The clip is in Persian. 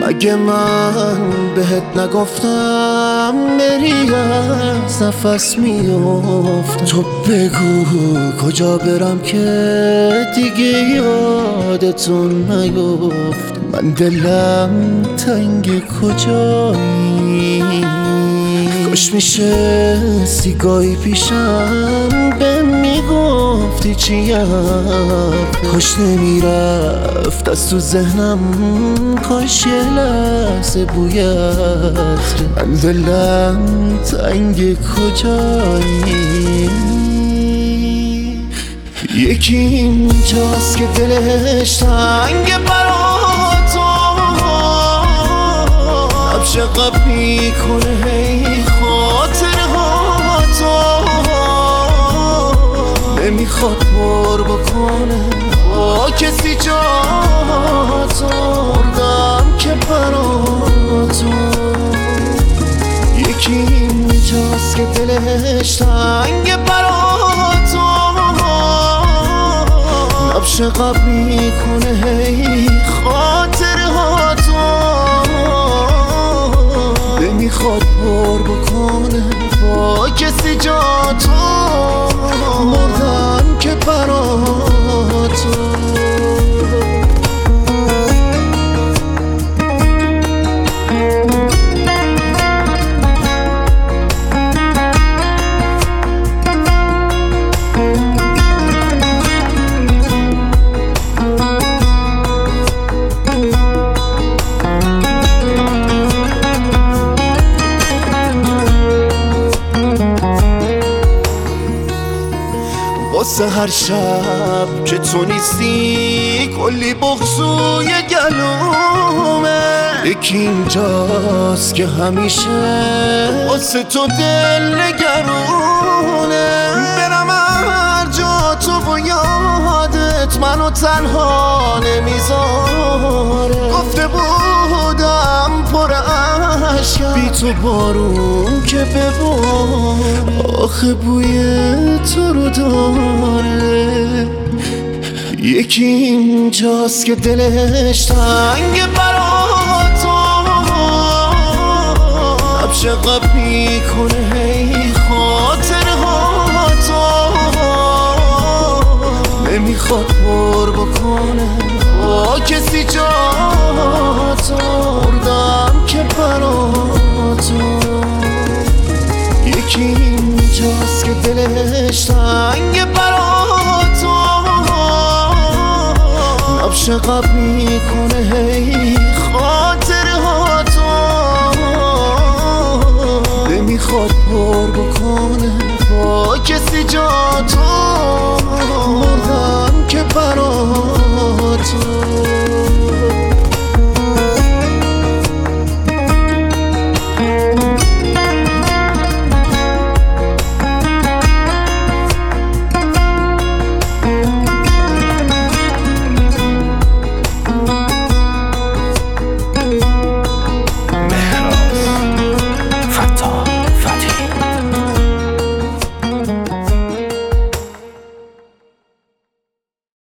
اگه من بهت نگفتم بری از نفس میافتم. تو بگو کجا برم که دیگه یادتون نیفت. من دلم تنگ کجایی، کاش میشه سیگاهی پیشم به میگفتی چیم، کاش نمیرفت از تو ذهنم، کاش یه لحظه بویت. من دلم تنگ کجایی، یکی اینجاست که دلش تنگ برا تو، عشق میکنه هی خاطرهاتو، نمیخواد پر بکنه با کسی جاتو، مردم که براتو. یکی اینجاست که دلش تنگ براتو، نبش قب میکنه هی خاطرهاتو، نمیخواد پر بکنه با کسی جاتو، مردم که براتو. واسه هر شب که تو نیستی کلی بغضوی گلومه، یکی اینجاست که همیشه واسه تو دل نگرونه. برم هر جا تو و یادت منو تنها نمیذاره، گفته بودم پر عشقم بی تو بارون که بباره، آخه بوی تو رو داره. یکی اینجاست که دلش تنگ برا تو، عبش قب میکنه هی خاطرهاتو، نمیخواد پر بکنه با کسی جاتو، مردم که براتو. یکی اینجاست که دلش تنگ براتو، نبش قب میکنه هی خاطرهاتو، نمیخواد پر بکنه با کسی جاتو،